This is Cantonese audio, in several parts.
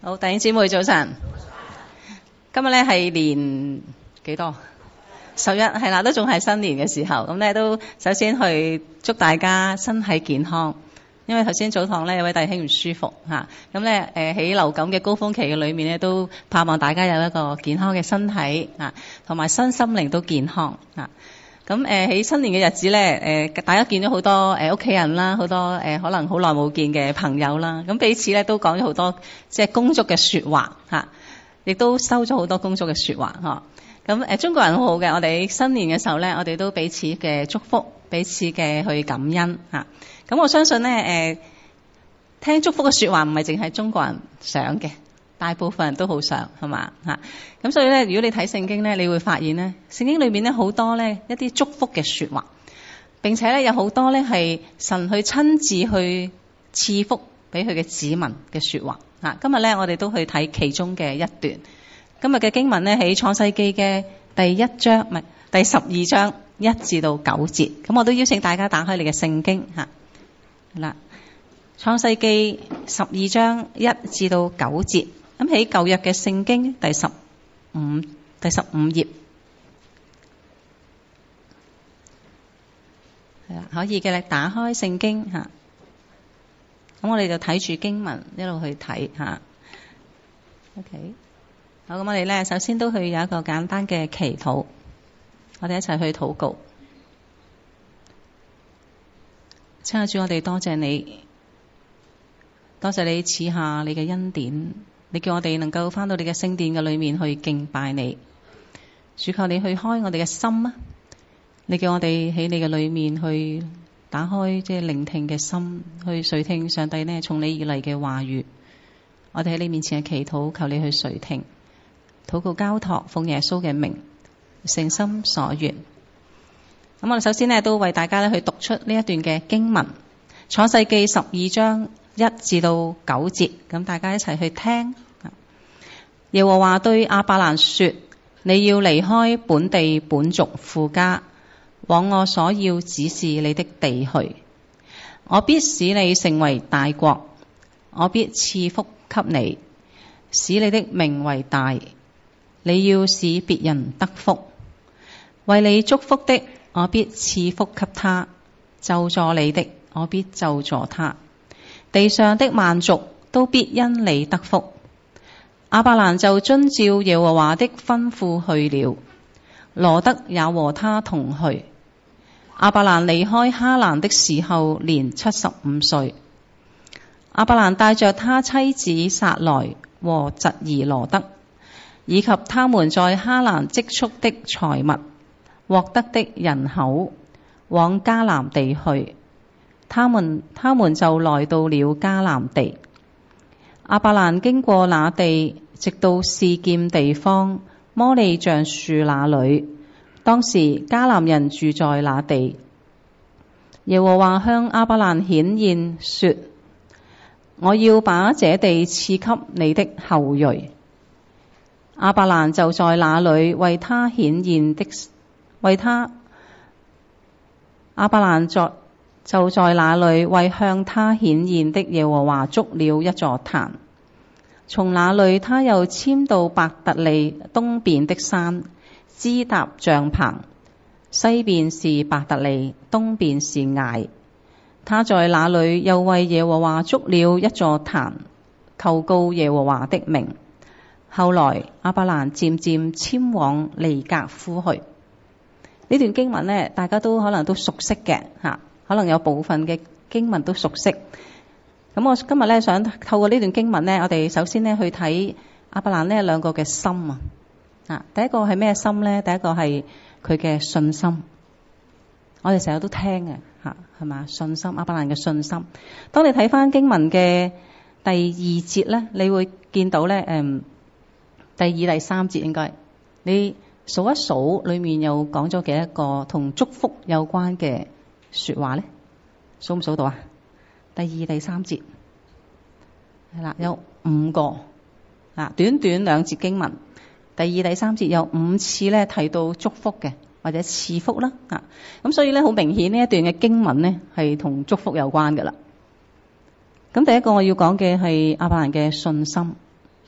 好，弟兄姊妹早晨。今日咧係年幾多？11係啦，都仲係新年嘅時候。咁咧都首先去祝大家身體健康。因為頭先早堂咧有位弟兄唔舒服嚇，咁咧喺流感嘅高峰期嘅裏面咧，都盼望大家有一個健康嘅身體啊，同埋身心靈都健康啊。咁喺新年嘅日子咧，大家見咗好多屋企人啦，好多可能好耐冇見嘅朋友啦，咁彼此咧都講咗好多即係恭祝嘅說話嚇，亦都收咗好多恭祝嘅說話嚇。咁中國人好好嘅，我哋新年嘅時候咧，我哋都彼此嘅祝福，彼此嘅去感恩嚇。咁我相信咧聽祝福嘅說話唔係淨係中國人想嘅。大部分人都好想係嘛嚇，咁所以咧，如果你睇聖經咧，你會發現咧，聖經裏面咧好多咧一啲祝福嘅說話，並且咧有好多咧係神去親自去賜福俾佢嘅子民嘅說話嚇。今日咧我哋都去睇其中嘅一段。今日嘅經文咧喺創世記嘅第12章1至到9節。咁我都邀請大家打開你嘅聖經嚇。嗱，創世記12章1至到9節。咁喺舊約嘅聖經第15頁，係啦，可以嘅咧，打開聖經嚇。咁我哋就睇住經文一路去睇嚇。OK， 好，咁我哋咧首先都去有一個簡單嘅祈禱，我哋一齊去禱告。親愛的主，我哋多謝你，多謝你賜下你嘅恩典。你叫我哋能夠返到你嘅聖殿嘅裏面去敬拜你，主求你去開我哋嘅心啊！你叫我哋喺你嘅裏面去打開即係聆聽嘅心，去垂聽上帝呢從你而嚟嘅話語。我哋喺你面前嘅祈禱，求你去垂聽，禱告交託，奉耶穌嘅名，誠心所願。咁我哋首先呢都為大家去讀出呢一段嘅經文，創世記12章1至到9節，咁大家一齊去聽。耶和華對亞伯蘭說：你要離開本地本族父家，往我所要指示你的地去。我必使你成為大國，我必賜福給你，使你的名為大。你要使別人得福。為你祝福的，我必賜福給他；咒詛你的，我必咒詛他。地上的萬族都必因你得福。亞伯蘭就遵照耶和華的吩咐去了，羅得也和他同去。亞伯蘭離開哈蘭的時候年75歲。亞伯蘭帶着他妻子撒萊和侄兒羅得，以及他們在哈蘭積蓄的財物、獲得的人口，往迦南地去。他們就來到了迦南地。亞伯蘭經過那地，直到示劍地方摩利橡樹那裏。當時迦南人住在那地。耶和華向亞伯蘭顯現說：我要把這地賜給你的後裔。亞伯蘭就在那裏為他顯現的，亞伯蘭就在那裏為向他顯現的耶和華築了一座壇。從那裏他又遷到伯特利東邊的山，支搭帳棚，西邊是伯特利，東邊是艾。他在那裏又為耶和華築了一座壇，求告耶和華的名。後來亞伯蘭漸漸遷往尼革夫去。呢段經文呢，大家都可能都熟悉嘅嚇，可能有部分嘅經文都熟悉。咁我今日咧想透過呢段經文咧，我哋首先咧去睇亞伯蘭呢兩個嘅心啊。第一個係咩心咧？第一個係佢嘅信心。我哋成日都聽嘅嚇，係嘛？信心，亞伯蘭嘅信心。當你睇翻經文嘅第2節咧，你會見到咧第2、第3節應該，你數一數，裡面又講咗幾多個同祝福有關嘅説話咧？數唔數到啊？第2、第3節係啦，有5個啊，短短2節經文。第2、第3節有5次咧提到祝福嘅或者賜福啦啊，咁所以咧好明顯呢一段嘅經文咧係同祝福有關㗎啦。咁第一個我要講嘅係亞伯蘭嘅信心。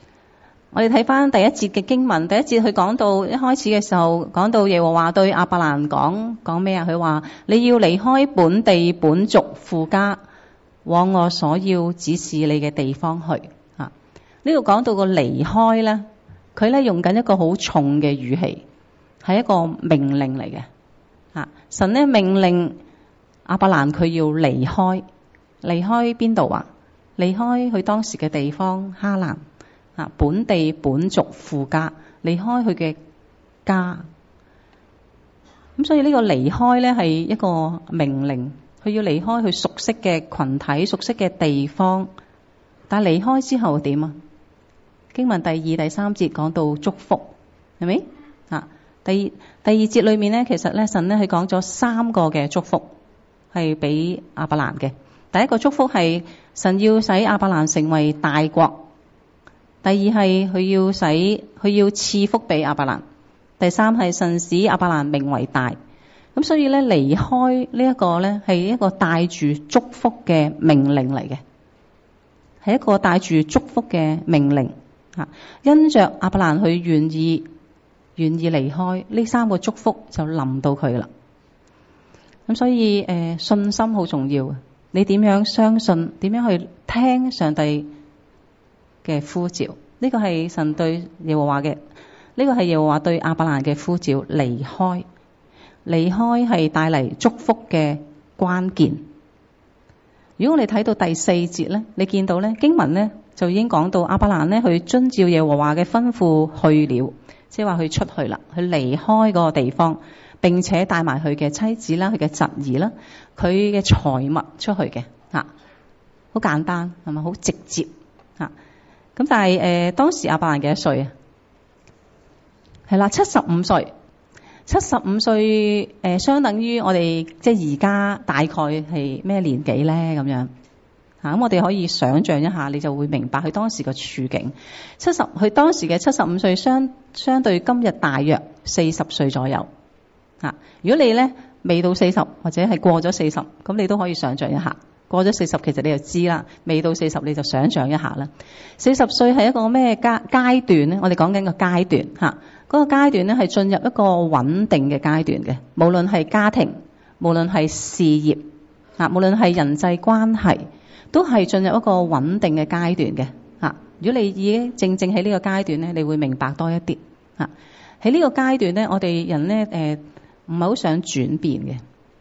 我哋睇翻第一節嘅經文，第一節佢講到一開始嘅時候，講到耶和華對亞伯蘭講咩啊？佢話你要離開本地本族父家，往我所要指示你嘅地方去。呢度講到個離開咧，佢咧用緊一個好重嘅語氣，係一個命令嚟嘅。神咧命令亞伯蘭佢要離開邊度啊？離開佢當時嘅地方哈蘭。本地本族父家，離開佢嘅家。咁所以呢個離開咧係一個命令，佢要離開佢熟悉嘅群體、熟悉嘅地方。但係離開之後點啊？經文第2、第3節講到祝福，係咪？第二節裏面咧，其實咧神咧佢講咗3個嘅祝福係俾亞伯蘭嘅。第一個祝福係神要使亞伯蘭成為大國。第二係佢要賜福俾亞伯蘭，第三係神使亞伯蘭名為大。咁所以咧離開呢一個咧係一個帶住祝福嘅命令嚟嘅，係一個帶住祝福嘅命令。因着亞伯蘭佢願意離開，呢3個祝福就臨到佢啦。咁所以信心好重要，你點樣相信，點樣去聽上帝嘅呼召，呢個係神對耶和華嘅，呢個係耶和華對亞伯蘭嘅呼召。離開係帶嚟祝福嘅關鍵。如果我哋睇到第4節咧，你見到咧經文咧就已經講到亞伯蘭咧去遵照耶和華嘅吩咐去了，即係話佢出去啦，佢離開嗰個地方，並且帶埋佢嘅妻子啦、佢嘅侄兒啦、佢嘅財物出去嘅。好簡單係咪？好直接。咁但係當時亞伯蘭幾多歲啊？係啦，75歲。75歲相等於我哋即係而家大概係咩年紀咧？咁樣咁我哋可以想像一下，你就會明白佢當時嘅處境。佢當時嘅75歲相對今日大約40歲左右。如果你咧未到40或者係過咗40，咁你都可以想像一下。過咗40，其實你就知啦。未到40，你就想象一下啦。40歲係一個咩階段咧？我哋講緊個階段嚇，嗰個階段咧係進入一個穩定嘅階段嘅。無論係家庭，無論係事業嚇，無論係人際關係，都係進入一個穩定嘅階段嘅嚇。如果你已經正喺呢個階段咧，你會明白多一啲嚇。喺呢個階段咧，我哋人咧唔係好想轉變嘅。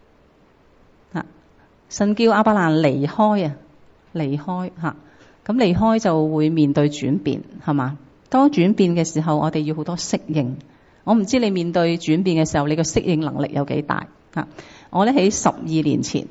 神叫亞伯蘭離開嚇，咁離開就會面對轉變，係嘛？當轉變嘅時候，我哋要好多適應。我唔知你面對轉變嘅時候，你個適應能力有幾大嚇？我咧喺12年前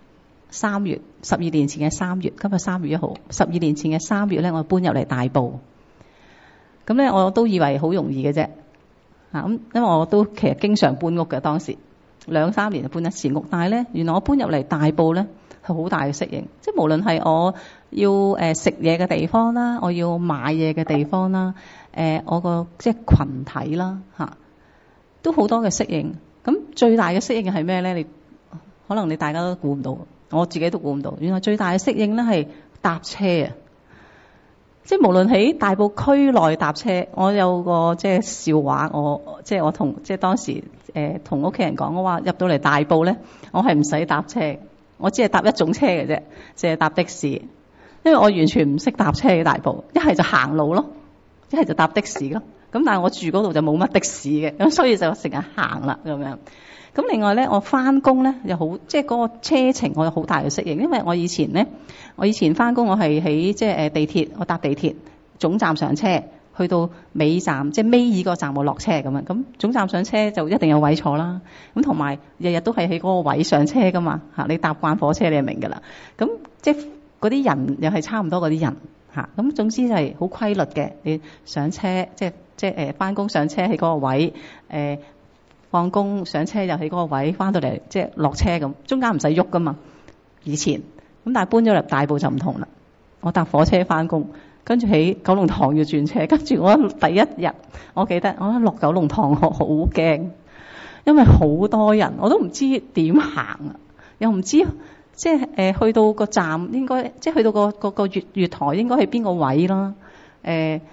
3月，12年前嘅3月，今日3月1號，12年前嘅3月咧，我搬入嚟大埔。咁咧，我都以為好容易嘅啫嚇，咁因為我都其實經常搬屋嘅當時。2-3年就搬一次屋，但係咧，原來我搬入嚟大埔咧係好大嘅適應，即係無論係我要食嘢嘅地方啦，我要買嘢嘅地方啦，我個即係群體啦嚇，都好多嘅適應。咁最大嘅適應係咩咧？可能你大家都估唔到，我自己都估唔到。原來最大嘅適應咧係搭車啊！即係無論喺大埔區內搭車，我有個即係笑話，我同即係當時同屋企人講，我話入到嚟大埔咧，我係唔使搭車，我只係搭一種車嘅啫，淨係搭的士，因為我完全唔識搭車嘅大埔，一係就行路咯，一係就搭的士咯。咁但係我住嗰度就冇乜的士嘅，咁所以就成日行啦咁樣。咁另外咧，我翻工咧又好，即係嗰個車程我有好大嘅適應，因為我以前翻工我係喺即係地鐵，我搭地鐵總站上車，去到尾站即係尾二個站我落車咁樣。咁總站上車就一定有位坐啦。咁同埋日日都係喺嗰個位上車噶嘛嚇，你搭慣火車你就明㗎啦。咁即係嗰啲人又係差唔多嗰啲人嚇。咁總之就係好規律嘅，你上車即係翻工上車喺嗰個位放工上車又喺嗰個位，翻到嚟即係落車咁，中間唔使喐噶嘛。以前咁，但係搬咗入大埔就唔同啦。我搭火車翻工，跟住喺九龍塘要轉車，跟住我第一日我記得我一落九龍塘我好驚，因為好多人，我都唔知點行啊，又唔知即係去到個站應該即係去到個月台應該係邊個位啦。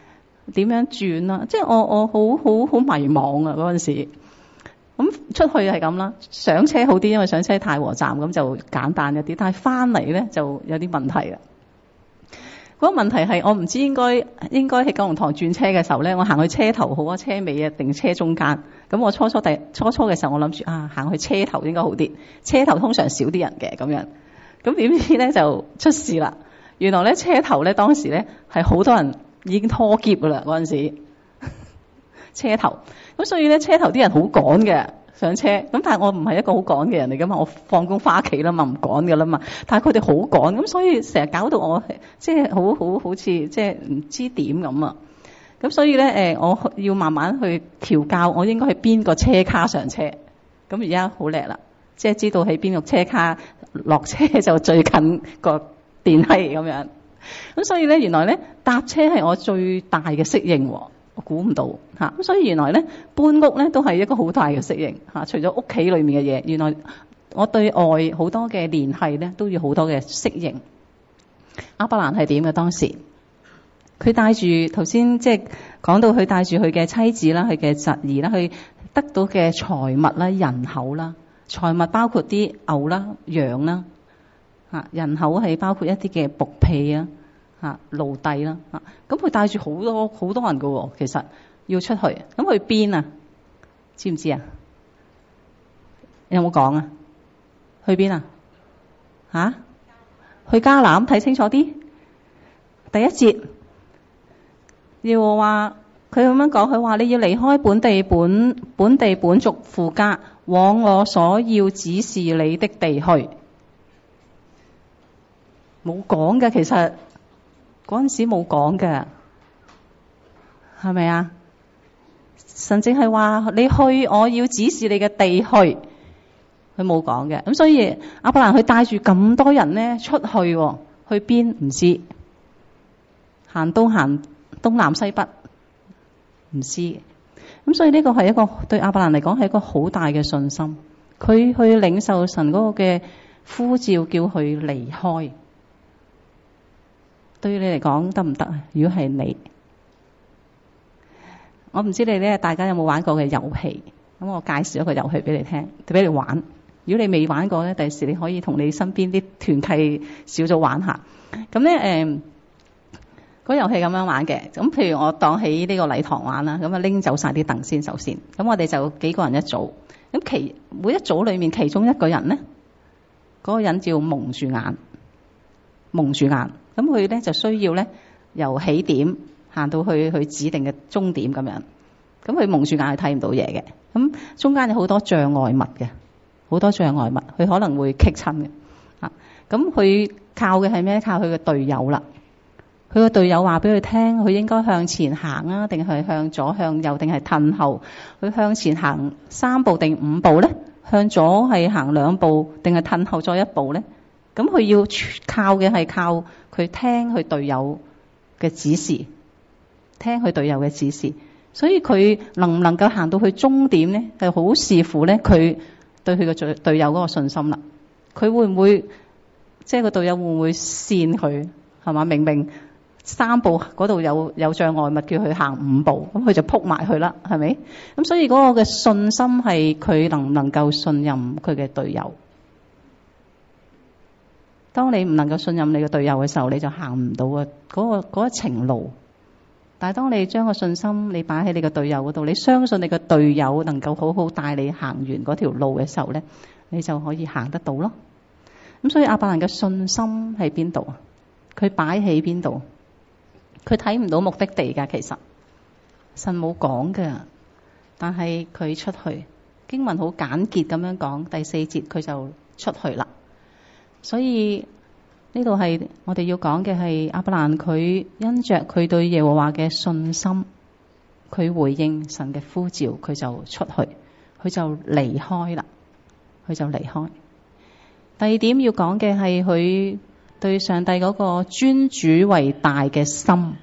點樣轉啦？即係我好迷茫啊嗰陣時。咁出去係咁啦，上車好啲，因為上車太和站咁就簡單一啲，但係翻嚟咧就有啲問題啦。嗰個問題係我唔知應該喺九龍塘轉車嘅時候咧，我行去車頭好啊，車尾啊定車中間？咁我初初嘅時候，我諗住行去車頭應該好啲，車頭通常少啲人嘅咁樣。咁點知咧就出事啦！原來咧車頭咧當時咧係好多人已經拖喼噶啦嗰陣時，車頭。咁所以咧車頭啲人好趕嘅上車，咁但係我唔係一個好趕嘅人嚟噶嘛，我放工翻屋企啦嘛，唔趕噶啦嘛。但係佢哋好趕，咁所以成日搞到我即係好似即係唔知點咁啊。咁所以咧我要慢慢去調教，我應該喺邊個車卡上車。咁而家好叻啦，即係知道喺邊個車卡落車就最近個電梯咁樣。咁所以咧原來咧搭車係我最大嘅適應喎。我估唔到嚇，咁所以原來咧搬屋咧都係一個好大嘅適應嚇。除咗屋企裏面嘅嘢，原來我對外好多嘅聯繫咧都要好多嘅適應。亞伯蘭係點嘅當時？佢帶住頭先即係講到佢帶住佢嘅妻子啦，佢嘅侄兒啦，佢得到嘅財物啦、人口啦，財物包括啲牛啦、羊啦嚇，人口係包括一啲嘅僕婢啊。奴隸啦，咁佢帶住好多人噶喎，其實要出去，咁去邊啊？知唔知啊？有冇講啊？去邊啊？去迦南，睇清楚啲。第一節要話佢咁樣講，佢話你要離開本地本族父家，往我所要指示你的地去。冇講嘅，其實。嗰陣時冇講嘅，係咪啊？神淨係話你去，我要指示你嘅地去，佢冇講嘅。咁所以亞伯蘭佢帶住咁多人咧出去，去邊唔知，行東南西北唔知。咁所以呢個係一個對亞伯蘭嚟講係一個好大嘅信心，佢去領受神嗰個嘅呼召，叫佢離開。對於你嚟講得唔得啊？如果係你，我唔知你咧，大家有冇玩過嘅遊戲？咁我介紹一個遊戲俾你聽，俾你玩。如果你未玩過咧，第時你可以同你身邊啲團契小組玩下。咁咧嗰遊戲咁樣玩嘅。咁譬如我當喺呢個禮堂玩啦，咁啊拎走晒啲凳先，首先。咁我哋就幾個人一組。咁每一組裏面其中一個人咧，嗰個人就要蒙住眼。咁佢咧就需要咧由起點行到去指定嘅終點咁樣。咁佢蒙住眼係睇唔到嘢嘅。咁中間有好多障礙物嘅，佢可能會棘親嘅。咁佢靠嘅係咩？靠佢嘅隊友啦。佢個隊友話俾佢聽，佢應該向前行啊，定係向左向右，定係褪後？佢向前行3步定5步咧？向左係行2步，定係褪後再1步咧？咁佢要靠嘅係靠佢聽佢隊友嘅指示，所以佢能唔能夠行到去終點咧，係好視乎咧佢對佢嘅隊友嗰個信心啦。佢會唔會即係個隊友會唔會扇佢？係嘛？明明3步嗰度有障礙物，叫佢行5步，咁佢就撲埋去啦，係咪？咁所以嗰個嘅信心係佢能唔能夠信任佢嘅隊友。當你唔能夠信任你嘅隊友嘅時候，你就行唔到嗰一程路。但係當你將個信心你擺喺你嘅隊友嗰度，你相信你嘅隊友能夠好好帶你行完嗰條路嘅時候咧，你就可以行得到咯。咁所以亞伯蘭嘅信心喺邊度啊？佢擺喺邊度？佢睇唔到目的地㗎，其實神冇講㗎，但係佢出去。經文好簡潔咁樣講，第4節佢就出去啦。所以呢度係我哋要講嘅係亞伯蘭，佢因着佢對耶和華嘅信心，佢回應神嘅呼召，佢就出去，佢就離開啦，第二點要講嘅係佢對上帝嗰個尊主為大嘅心，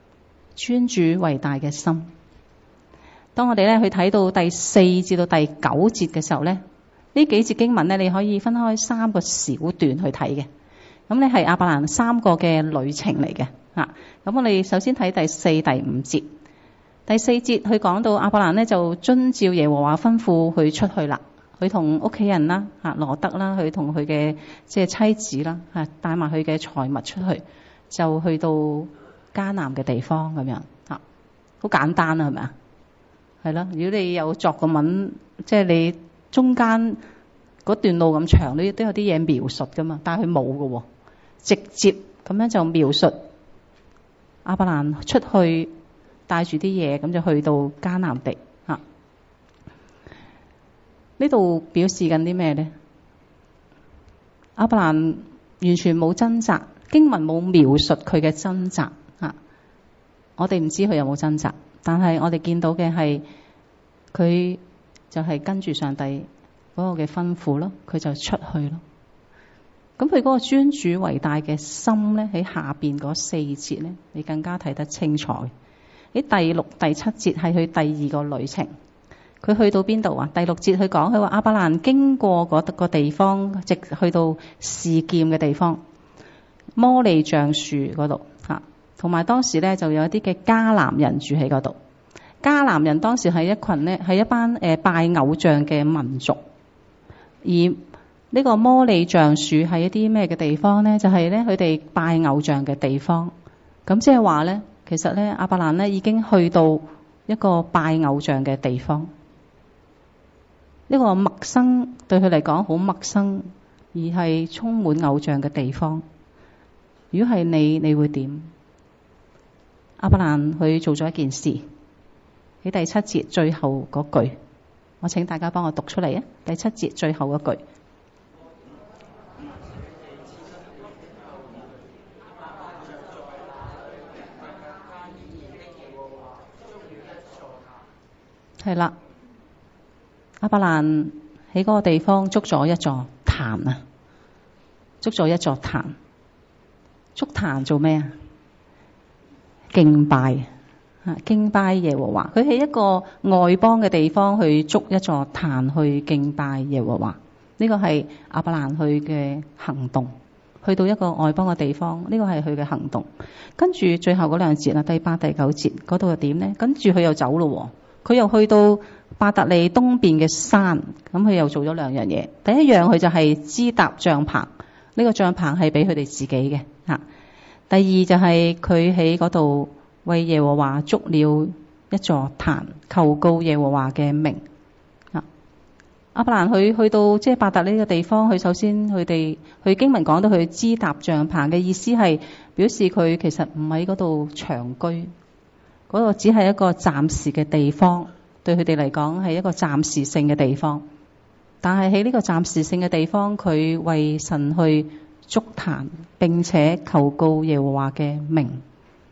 當我哋咧去睇到第4至到第9節嘅時候咧，呢幾節經文咧，你可以分開3個小段去睇嘅。咁咧係亞伯蘭3個嘅旅程嚟嘅。 咁我哋首先睇第4、第5節。第4節佢講到亞伯蘭呢就遵照耶和華吩咐佢出去啦，佢同屋企人啦，羅德啦，佢同佢嘅即係妻子啦，帶埋佢嘅財物出去，就去到迦南嘅地方咁樣，好簡單啊，係咪啊？係咯，如果你有作個文，即係你中間嗰段路咁長，你都有啲嘢描述噶嘛，但係佢冇㗎，直接咁樣就描述亞伯蘭出去帶住啲嘢，咁就去到迦南地。呢度表示緊啲咩呢？亞伯蘭完全冇掙扎，經文冇描述佢嘅掙扎。我哋唔知佢有冇掙扎，但係我哋見到嘅係佢就係跟住上帝嗰個嘅吩咐咯，佢就出去咯。咁佢嗰個尊主為大嘅心咧，喺下邊嗰4節咧，你更加睇得清楚。喺第6、第7節係佢第2個旅程。佢去到邊度啊？第6節佢講，佢話亞伯蘭經過嗰個地方，直去到示劍嘅地方，摩利橡樹嗰度嚇，同埋當時咧就有一啲嘅迦南人住喺嗰度。迦南人當時係一群咧，係一班拜偶像嘅民族。而呢個摩利橡樹係一啲咩嘅地方咧？就係咧佢哋拜偶像嘅地方。咁即係話咧，其實咧亞伯蘭咧已經去到一個拜偶像嘅地方。呢個陌生對佢嚟講好陌生，而係充滿偶像嘅地方。如果係你會點？亞伯蘭佢做咗一件事，喺第7節最後嗰句，我請大家幫我讀出嚟啊！第7節最後嗰句，係啦。亞伯蘭喺嗰個地方築咗一座壇啊！築咗一座壇，築壇做咩啊？敬拜敬拜耶和華。佢喺一個外邦嘅地方去築一座壇去敬拜耶和華。呢個係亞伯蘭去嘅行動，去到一個外邦嘅地方，呢個係佢嘅行動。跟住最後嗰2節啦，第8、第9節嗰度又點呢？跟住佢又走咯，佢又去到伯特利東邊嘅山，咁佢又做咗2樣嘢。第一樣佢就係支搭帳篷，呢個帳篷係俾佢哋自己嘅。第二就係佢喺嗰度為耶和華築了一座壇，求告耶和華嘅名。亞伯蘭佢去到即係伯特利呢個地方，佢首先佢經文講到佢支搭帳篷嘅意思係表示佢其實唔喺嗰度長居，嗰度只係一個暫時嘅地方。對佢哋嚟講係一個暫時性嘅地方，但係喺呢個暫時性嘅地方，佢為神去築壇，並且求告耶和華嘅名。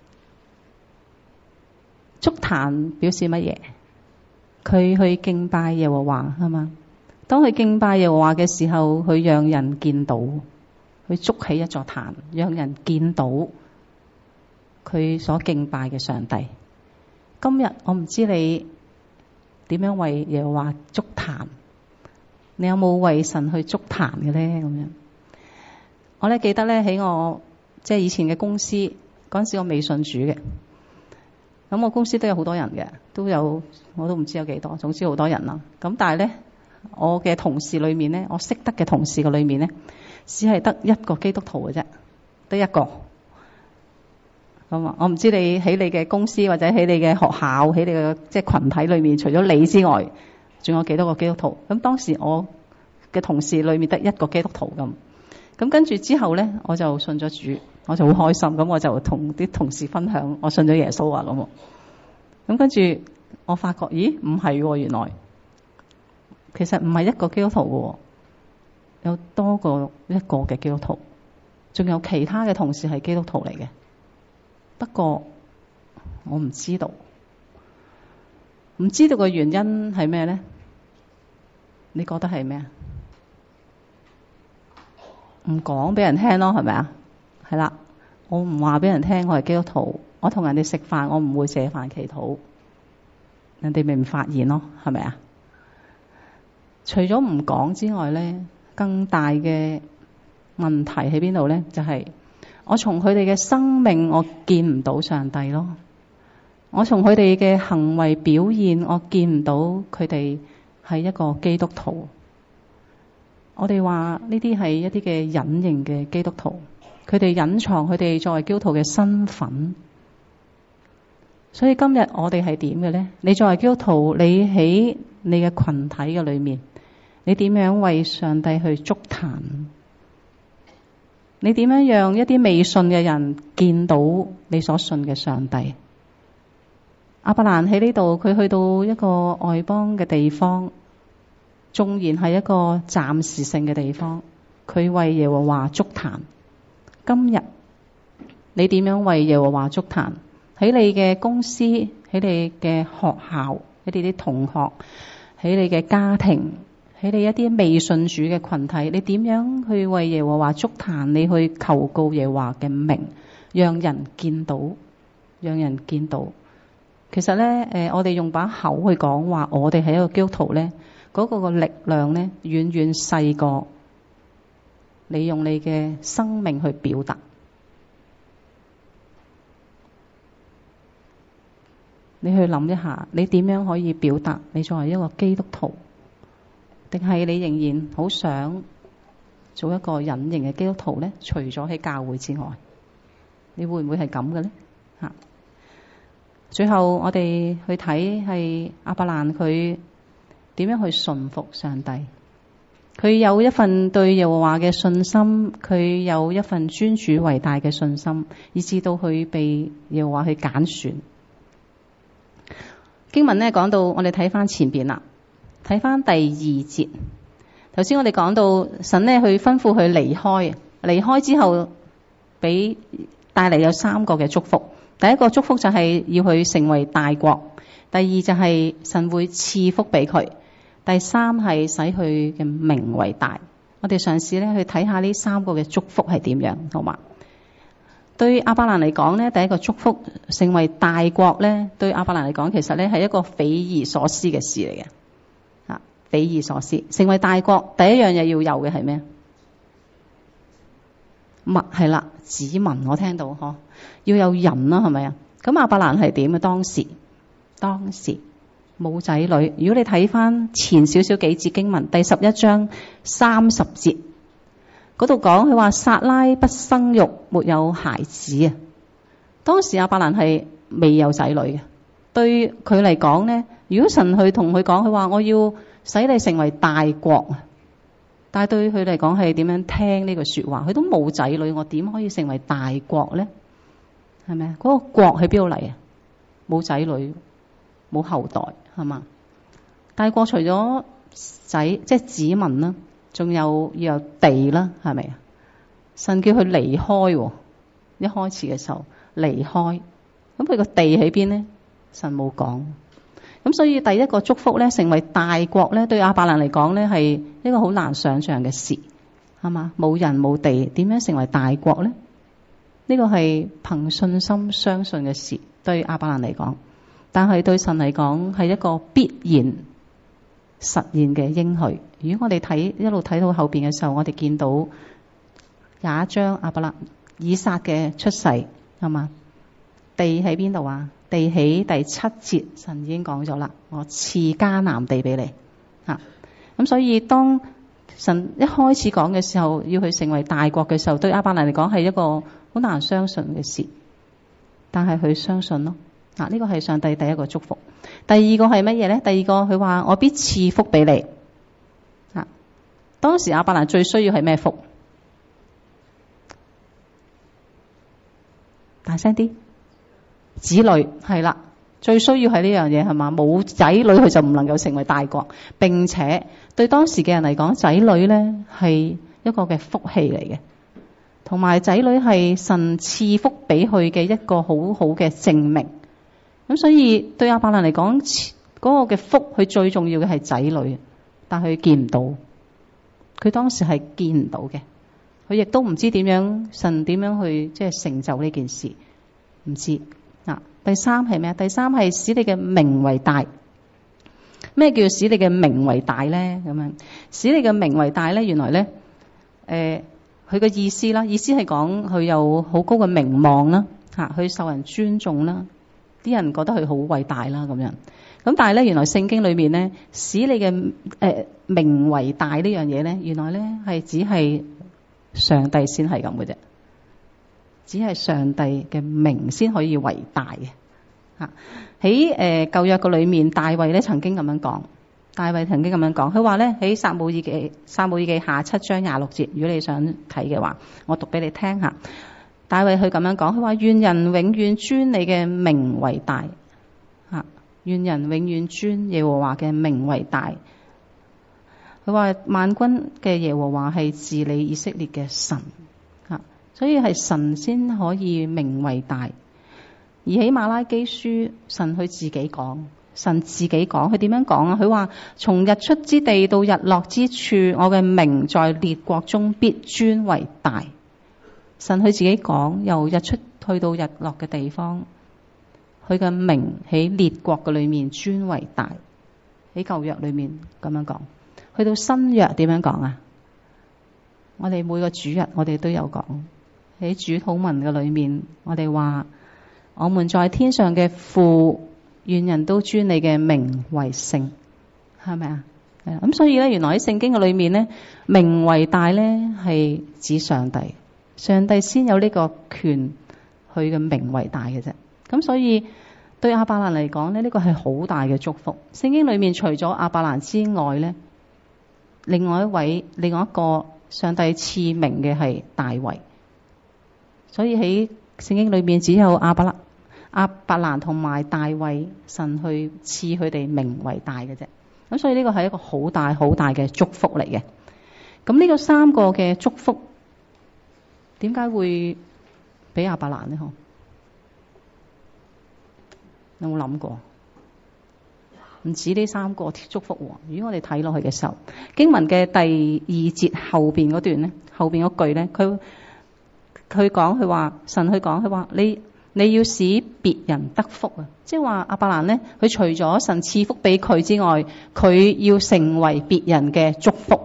築壇表示乜嘢？佢去敬拜耶和華係嘛？當佢敬拜耶和華嘅時候，佢讓人見到，佢築起一座壇，讓人見到佢所敬拜嘅上帝。今日我唔知你點樣為耶和華築壇？你有冇為神去築壇嘅咧？咁樣，我咧記得咧喺我即係以前嘅公司嗰陣時，我未信主嘅。咁我公司都有好多人嘅，都有我都唔知有幾多，總之好多人啦。咁但係咧，我嘅同事裏面咧，我識得嘅同事嘅裏面咧，只係得一個基督徒嘅啫，得一個。咁啊，我唔知你喺你嘅公司或者喺你嘅學校，喺你嘅即係群體裏面，除咗你之外，仲有幾多個基督徒？咁當時我嘅同事裏面得一個基督徒咁。咁跟住之後咧，我就信咗主，我就好開心。咁我就同啲同事分享，我信咗耶穌啊咁。咁跟住我發覺，咦，唔係喎，原來其實唔係一個基督徒嘅，有多過一個嘅基督徒，仲有其他嘅同事係基督徒嚟嘅。不過我唔知道，唔知道嘅原因係咩咧？你覺得係咩啊？唔講俾人聽咯，係咪啊？係啦，我唔話俾人聽我係基督徒，我同人哋食飯，我唔會謝飯祈禱，人哋咪唔發現咯，係咪啊？除咗唔講之外咧，更大嘅問題喺邊度咧？就係我從佢哋嘅生命我見唔到上帝咯，我從佢哋嘅行為表現我見唔到佢哋係一個基督徒。我哋話呢啲係一啲嘅隱形嘅基督徒，佢哋隱藏佢哋作為基督徒嘅身份。所以今日我哋係點嘅呢？你作為基督徒，你喺你嘅群體嘅裏面，你點樣為上帝去築壇？你點樣讓一啲未信嘅人見到你所信嘅上帝？亞伯蘭喺呢度，佢去到一個外邦嘅地方，縱然係一個暫時性嘅地方，佢為耶和華築壇。今日你點樣為耶和華築壇？喺你嘅公司，喺你嘅學校，喺你啲同學，喺你嘅家庭，喺你一啲未信主嘅群體，你點樣去為耶和華築壇？你去求告耶和華嘅名，讓人見到，讓人見到。其實咧，我哋用把口去講話，我哋係一個基督徒咧，嗰個嘅力量咧，遠遠細過你用你嘅生命去表達。你去諗一下，你點樣可以表達你作為一個基督徒？定係你仍然好想做一個隱形嘅基督徒呢？除咗喺教會之外，你會唔會係咁嘅呢？最後我哋去睇係亞伯蘭佢點樣去順服上帝。佢有一份對耶和華嘅信心，佢有一份尊主為大嘅信心，以至到佢被耶和華去揀選。經文呢講到，我哋睇翻前邊啦，睇翻第2節。頭先我哋講到神呢去吩咐佢離開之後，俾帶嚟有3個嘅祝福。第一個祝福就係要佢成為大國，第二就係神會賜福俾佢，第三係使佢嘅名為大。我哋嘗試呢去睇下呢3個嘅祝福係點樣，好嗎？對亞伯蘭嚟講呢，第一個祝福成為大國呢，對亞伯蘭嚟講其實呢係一個匪夷所思嘅事嚟嘅。匪夷所思，成為大國第一樣嘢要有嘅係咩？係啦，子民。我聽到嗬，要有人啦，係咪啊？咁亞伯蘭係點啊？當時冇仔女。如果你睇翻前少少幾節經文，第11章30節嗰度講，佢話撒拉不生育，沒有孩子啊。當時亞伯蘭係未有仔女嘅。對佢嚟講呢，如果神去同佢講，佢話我要使你成為大國，但係對佢嚟講係點樣聽呢句說話？佢都冇仔女，我點可以成為大國呢？係咪啊？嗰個國喺邊度嚟啊？冇仔女，冇後代，係嘛？大國除咗仔，即係子民啦，仲有要有地啦，係咪啊？神叫佢離開，一開始嘅時候離開，咁佢個地喺邊呢？神冇講。咁所以第一個祝福咧，成為大國咧，對亞伯蘭嚟講咧，係一個好難想象嘅事，係嘛？冇人冇地，點樣成為大國咧？呢個係憑信心相信嘅事，對亞伯蘭嚟講，但係對神嚟講係一個必然實現嘅應許。如果我哋一路睇到後邊嘅時候，我哋見到廿一章亞伯蘭以撒嘅出世，係嘛？地喺邊度啊？地喺第7節，神已經講咗啦，我賜迦南地俾你吓。咁所以當神一開始講嘅時候，要佢成為大國嘅時候，對亞伯蘭嚟講係一個好難相信嘅事，但係佢相信咯。呢個係上帝第一個祝福。第二個係乜嘢呢？第二個佢話我必賜福俾你。當時亞伯蘭最需要係咩福？大聲啲。子女係啦，最需要係呢樣嘢，係嘛？冇仔女佢就唔能夠成為大國，並且對當時嘅人嚟講，仔女呢係一個嘅福氣嚟嘅，同埋仔女係神賜福俾佢嘅一個好好嘅證明。咁所以對亞伯蘭嚟講，嗰個嘅福佢最重要嘅係仔女，但佢見唔到，佢當時係見唔到嘅，佢亦都唔知點樣神點樣去即係成就呢件事，唔知。第三係咩？第三係使你嘅名為大。咩叫使你嘅名為大呢？咁樣使你嘅名為大呢？原來呢， 佢嘅意思啦，意思係講佢有好高嘅名望啦，佢受人尊重啦，啲人覺得佢好偉大啦咁樣。咁但係咧，原來聖經裏面咧，使你嘅名為大呢樣嘢咧，原來咧係只係上帝先係咁嘅啫，只係上帝嘅名先可以為大嘅。喺舊約嘅裏面，大衛咧曾經咁樣講。大衛曾經咁樣講，佢話咧喺撒母耳記下7章26節，如果你想睇嘅話，我讀俾你聽下。大衛佢咁樣講，佢話願人永遠尊你嘅名為大，願人永遠尊耶和華嘅名為大。佢話萬軍嘅耶和華係治理以色列嘅神，所以係神先可以名為大。而喺馬拉基書，神佢自己講。神自己講，佢點樣講啊？佢話從日出之地到日落之處，我嘅名在列國中必尊為大。神佢自己講，由日出去到日落嘅地方，佢嘅名喺列國嘅裏面尊為大。喺舊約裏面咁樣講，去到新約點樣講啊？我哋每個主日我哋都有講，喺主禱文嘅裏面，我哋話我們在天上嘅父，願人都尊你嘅名為聖，係咪啊？咁所以咧，原來喺聖經嘅裏面咧，名為大咧係指上帝，上帝先有呢個權，佢嘅名為大嘅啫。咁所以對亞伯蘭嚟講咧，呢個係好大嘅祝福。聖經裏面除咗亞伯蘭之外咧，另外一個上帝賜名嘅係大衛。所以喺聖經裏面只有亞伯蘭同埋大衛，神去賜佢哋名為大嘅啫。咁所以呢個係一個好大好大嘅祝福嚟嘅。咁呢個三個嘅祝福點解會俾亞伯蘭呢？有冇諗過？唔止呢三個祝福喎。如果我哋睇落去嘅時候，經文嘅第2節後邊嗰段咧，後邊嗰句咧，佢講，佢話神去講，佢話你要使別人得福啊！即係話亞伯蘭咧，佢除咗神賜福俾佢之外，佢要成為別人嘅祝福，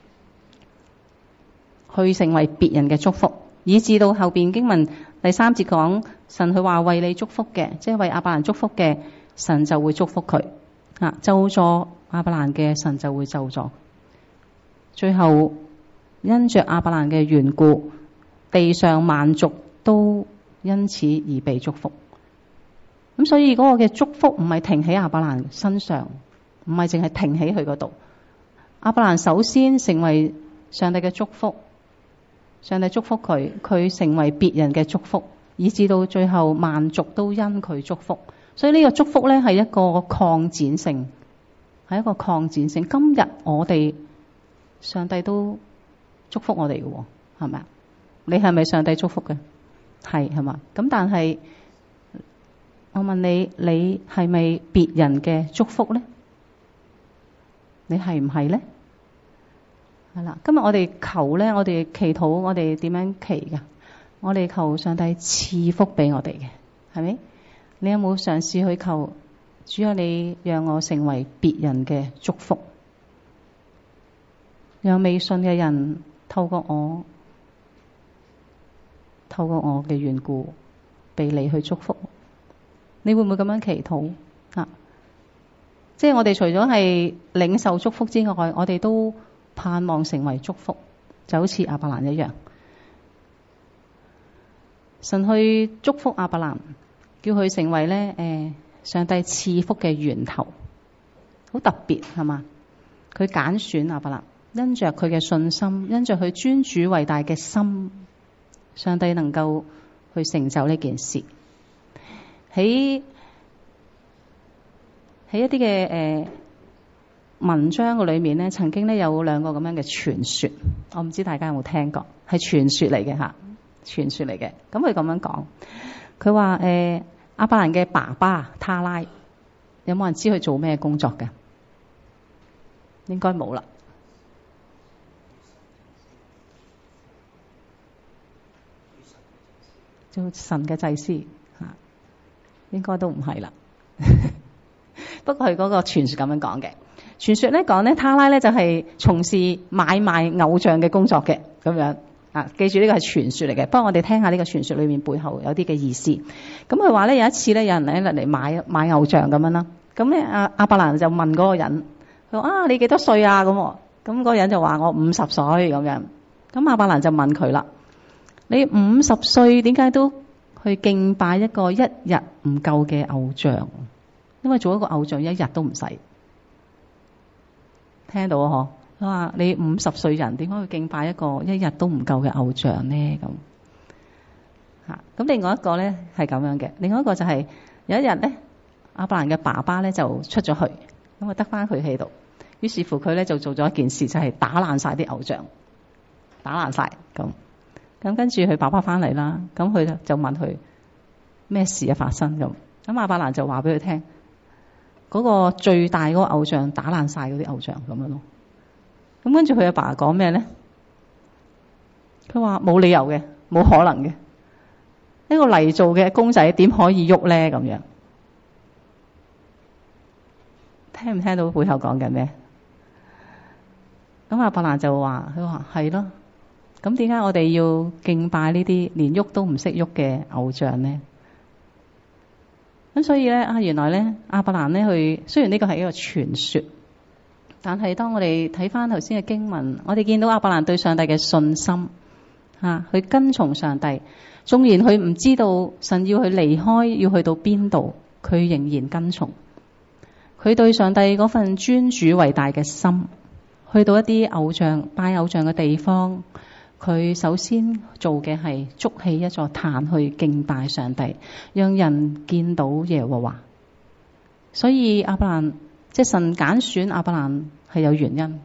去成為別人嘅祝福，以至到後邊經文第3節講，神佢話為你祝福嘅，即係為亞伯蘭祝福嘅，神就會祝福佢咒詛亞伯蘭嘅，神就會咒詛。最後因着亞伯蘭嘅緣故，地上萬族都因此而被祝福。咁所以嗰個嘅祝福唔係停喺亞伯蘭身上，唔係淨係停喺佢嗰度。亞伯蘭首先成為上帝嘅祝福，上帝祝福佢，佢成為別人嘅祝福，以至到最後萬族都因佢祝福。所以呢個祝福咧係一個擴展性，係一個擴展性。今日我哋上帝都祝福我哋嘅，係咪啊？你係咪上帝祝福嘅？係嘛？咁但係我問你，你係咪別人嘅祝福咧？你係唔係咧？係啦，今日我哋求咧，我哋祈禱，我哋點樣祈㗎？我哋求上帝賜福俾我哋嘅，係咪？你有冇嘗試去求主啊？你讓我成為別人嘅祝福，讓未信嘅人透過我嘅緣故，被你去祝福。你會唔會咁樣祈禱啊？即係我哋除咗係領受祝福之外，我哋都盼望成為祝福，就好似亞伯蘭一樣。神去祝福亞伯蘭，叫佢成為咧上帝賜福嘅源頭，好特別係嘛？佢揀選亞伯蘭，因着佢嘅信心，因着佢尊主偉大嘅心，上帝能夠去成就呢件事。喺一啲嘅文章嘅裏面咧，曾經咧有兩個咁樣嘅傳說，我唔知大家有冇聽過，係傳說嚟嘅吓，傳說嚟嘅。咁佢咁樣講，佢話亞伯蘭嘅爸爸他拉，有冇人知佢做咩工作嘅？應該冇啦。做神嘅祭司吓，應該都唔係啦。不過佢嗰個傳說咁樣講嘅，傳說咧講咧，他拉咧就係從事買賣偶像嘅工作嘅咁樣。 記住呢個係傳說嚟嘅，不過我哋聽下呢個傳說裏面背後有啲嘅意思。咁佢話咧，有一次咧，有人嚟買偶像咁樣啦。咁咧亞伯蘭就問嗰個人，佢話你幾多歲啊？咁嗰個人就話我50歲咁樣。咁亞伯蘭就問佢啦，你50歲點解都去敬拜一個一日唔夠嘅偶像？因為做一個偶像一日都唔使。聽到啊？嗬，佢話你50歲人點解去敬拜一個一日都唔夠嘅偶像呢？咁另外一個咧係咁樣嘅，另外一個就係有一日咧，亞伯蘭嘅爸爸咧就出咗去，咁啊得翻佢喺度。於是乎佢咧就做咗一件事，就係打爛晒啲偶像，打爛晒咁。咁跟住佢爸爸翻嚟啦，咁佢就問佢咩事啊發生咁。咁亞伯蘭就話俾佢聽，嗰個最大嗰個偶像打爛晒嗰啲偶像咁樣咯。咁跟住佢阿爸講咩咧？佢話冇理由嘅，冇可能嘅。呢個泥做嘅公仔點可以喐咧？咁樣聽唔聽到背後講緊咩？咁亞伯蘭就話：佢話係咯。咁點解我哋要敬拜呢啲連喐都唔識喐嘅偶像呢？咁所以咧原來咧亞伯蘭咧佢雖然呢個係一個傳說，但係當我哋睇翻頭先嘅經文，我哋見到亞伯蘭對上帝嘅信心去跟從上帝。縱然佢唔知道神要佢離開，要去到邊度，佢仍然跟從。佢對上帝嗰份尊主為大嘅心，去到一啲偶像拜偶像嘅地方，佢首先做嘅係築起一座壇去敬拜上帝，讓人見到耶和華。所以亞伯蘭即係神揀選亞伯蘭係有原因，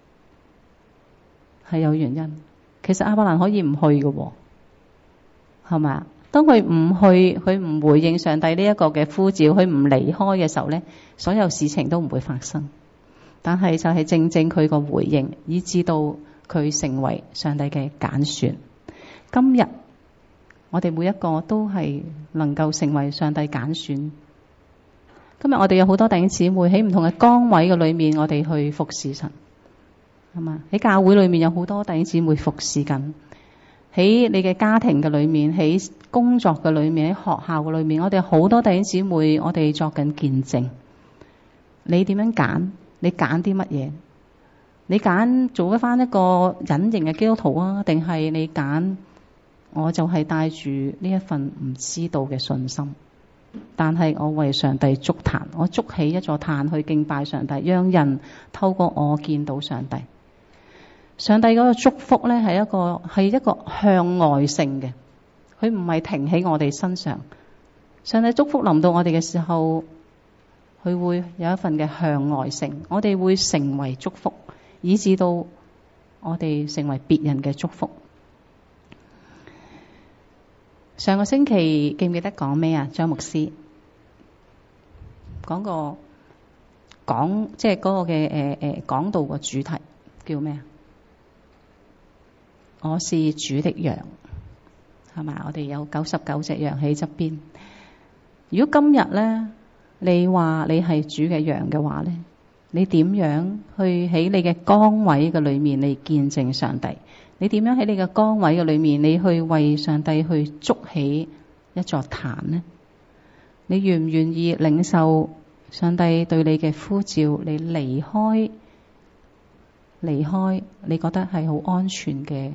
係有原因。其實亞伯蘭可以唔去嘅，係咪啊？當佢唔去，佢唔回應上帝呢一個嘅呼召，佢唔離開嘅時候咧，所有事情都唔會發生。但係就係正正佢個回應，以致到佢成為上帝嘅揀選。今日我哋每一個都係能夠成為上帝揀選。今日我哋有好多弟兄姊妹喺唔同嘅崗位嘅裏面，我哋去服侍神，係嘛？喺教會裏面有好多弟兄姊妹服侍緊。喺你嘅家庭嘅裏面，喺工作嘅裏面，喺學校嘅裏面，我哋好多弟兄姊妹，我哋作緊見證。你點樣揀？你揀啲乜嘢？你揀做翻一個隱形嘅基督徒啊，定係你揀我就係帶住呢一份唔知道嘅信心，但係我為上帝築壇，我築起一座壇去敬拜上帝，讓人透過我見到上帝。上帝嗰個祝福咧係一個向外性嘅，佢唔係停喺我哋身上。上帝祝福臨到我哋嘅時候，佢會有一份嘅向外性，我哋會成為祝福，以至到我哋成為別人嘅祝福。上個星期記唔記得講咩啊？張牧師講即係嗰個嘅講道個主題叫咩啊？我是主的羊，係咪？我哋有99隻羊喺側邊。如果今日咧，你話你係主嘅羊嘅話咧，你點樣去喺你嘅崗位嘅裏面，你見證上帝？你點樣喺你嘅崗位嘅裏面，你去為上帝去築起一座壇呢？你願唔願意領受上帝對你嘅呼召？你離開，你覺得係好安全嘅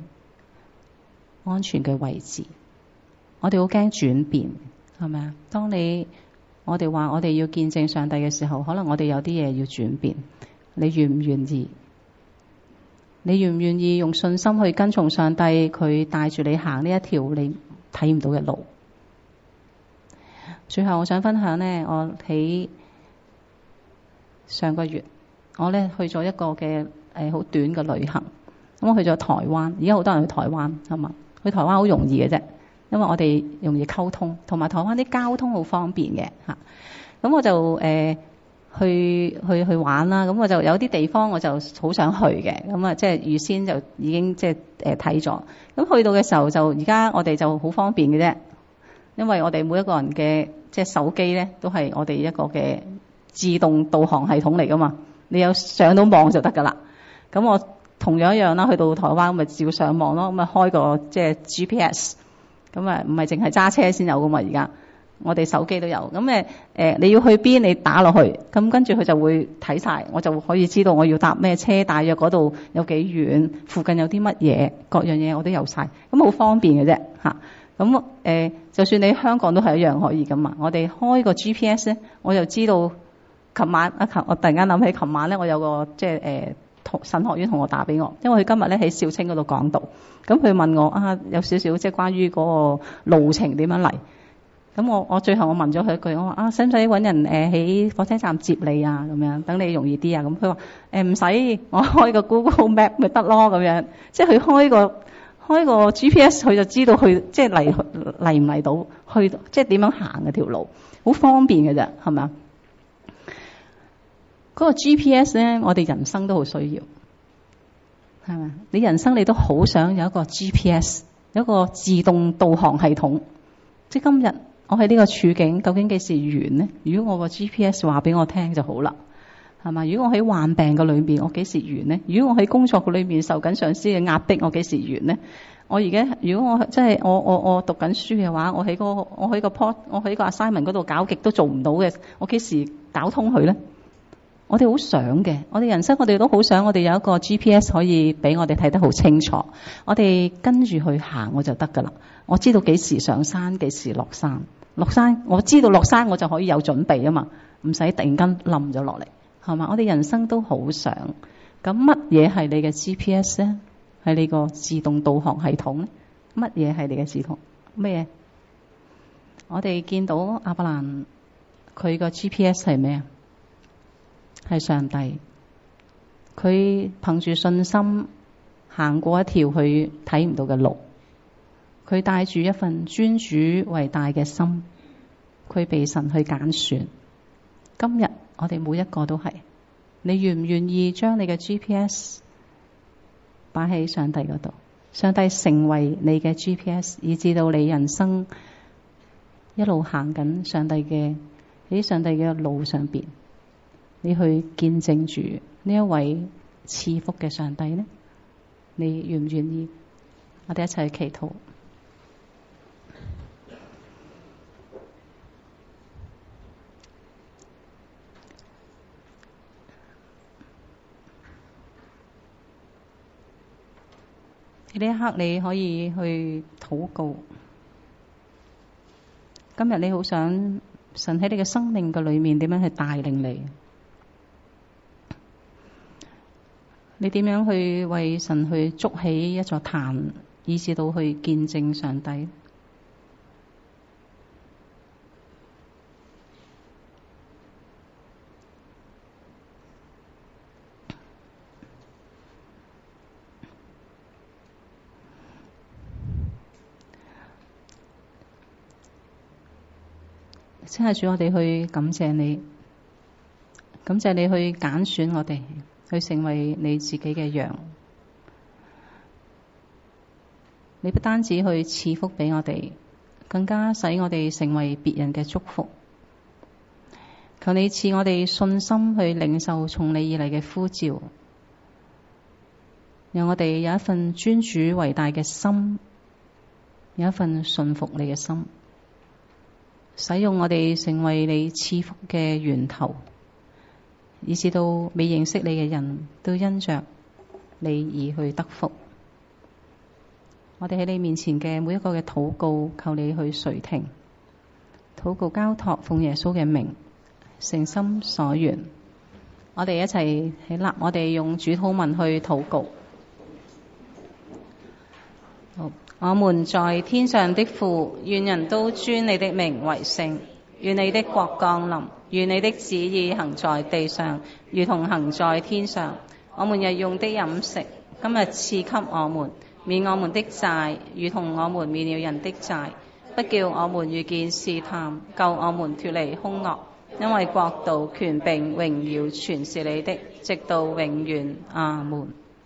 位置。我哋好驚轉變，係咪啊？當我哋話我哋要見證上帝嘅時候，可能我哋有啲嘢要轉變。你願唔願意？你願唔願意用信心去跟從上帝？佢帶住你行呢一條你睇唔到嘅路。最後我想分享呢，我喺上個月我呢去咗一個嘅好短嘅旅行。咁我去咗台灣，而家好多人去台灣，係嘛？去台灣好容易嘅啫，因為我哋容易溝通，同埋台灣啲交通好方便嘅嚇。咁我就去玩啦。咁我就有啲地方我就好想去嘅，咁啊即係預先就已經即係睇咗。咁去到嘅時候就而家我哋就好方便嘅啫，因為我哋每一個人嘅即係手機咧都係我哋一個嘅自動導航系統嚟噶嘛，你有上到網就得噶啦。咁我同樣一樣啦，去到台灣咪照上網咯，咁咪開個即係 GPS， 咁啊唔係淨係揸車先有噶嘛，而家我哋手機都有。咁你要去邊，你打落去，咁跟住佢就會睇晒，我就可以知道我要搭咩車，大約嗰度有幾遠，附近有啲乜嘢，各樣嘢我都有晒，咁好方便嘅啫嚇。咁就算你香港都係一樣可以噶嘛。我哋開個 GPS 咧，我就知道。琴晚我突然間諗起，琴晚咧我有個即係神學院同學打俾我，因為佢今日咧喺兆清嗰度講道，咁佢問我有少少即係關於嗰個路程點樣嚟，咁我最後我問咗佢一句，我話使唔使揾人喺火車站接你啊，咁樣等你容易啲啊？咁佢話唔使，我開個 Google Map 咪得咯，咁樣即係佢開個 GPS 佢就知道去即係嚟唔嚟到去即係點樣行嘅條路，好方便嘅啫，係咪啊？嗰個 GPS 咧，我哋人生都好需要，係咪？你人生你都好想有一個 GPS， 有一個自動導航系統。即係今日我喺呢個處境，究竟幾時完呢？如果我個 GPS 話俾我聽就好啦，係嘛？如果我喺患病嘅裏邊，我幾時完呢？如果我喺工作嘅裏邊受緊上司嘅壓迫，我幾時完呢？我而家如果我即係我讀緊書嘅話，我喺個 assignment 嗰度搞極都做唔到嘅，我幾時搞通佢呢？我哋好想嘅，我哋人生我哋都好想，我哋有一個 GPS 可以俾我哋睇得好清楚，我哋跟住去行我就得㗎啦。我知道幾時上山，幾時落山。落山我知道落山我就可以有準備啊嘛，唔使突然間冧咗落嚟，係嘛？我哋人生都好想。咁乜嘢係你嘅 GPS 咧？係你個自動導航系統咧？乜嘢係你嘅自動咩嘢？我哋見到亞伯蘭佢個 GPS 係咩啊？係上帝，佢憑住信心行過一條佢睇唔到嘅路，佢帶住一份尊主為大嘅心，佢被神去揀選。今日我哋每一個都係，你願唔願意將你嘅 GPS 擺喺上帝嗰度？上帝成為你嘅 GPS， 以至到你人生一路行緊上帝嘅喺上帝嘅路上邊。你去見證住呢一位賜福嘅上帝呢？你願唔願意？我哋一齊去祈禱。呢一刻你可以去禱告。今日你好想神喺你嘅生命嘅裏面點樣去帶領你？你點樣去為神去築起一座壇，以至到去見證上帝？親愛主，我哋去感謝你，感謝你去揀選我哋。去成為你自己嘅羊，你不單止去賜福俾我哋，更加使我哋成為別人嘅祝福。求你賜我哋信心去領受從你而嚟嘅呼召，讓我哋有一份尊主為大嘅心，有一份順服你嘅心，使用我哋成為你賜福嘅源頭。以至到未認識你嘅人都因着你而去得福。我哋喺你面前嘅每一個嘅禱告，求你去垂聽。禱告交託奉耶穌嘅名，誠心所願。我哋一齊起立，我哋用主禱文去禱告。好，我們在天上的父，願人都尊你的名為聖。願你的國降臨，願你的旨意行在地上，如同行在天上。我們日用的飲食，今日賜給我們，免我們的債，如同我們免了人的債。不叫我們遇見試探，救我們脫離兇惡。因為國度、權柄、榮耀，全是你的，直到永遠。阿門。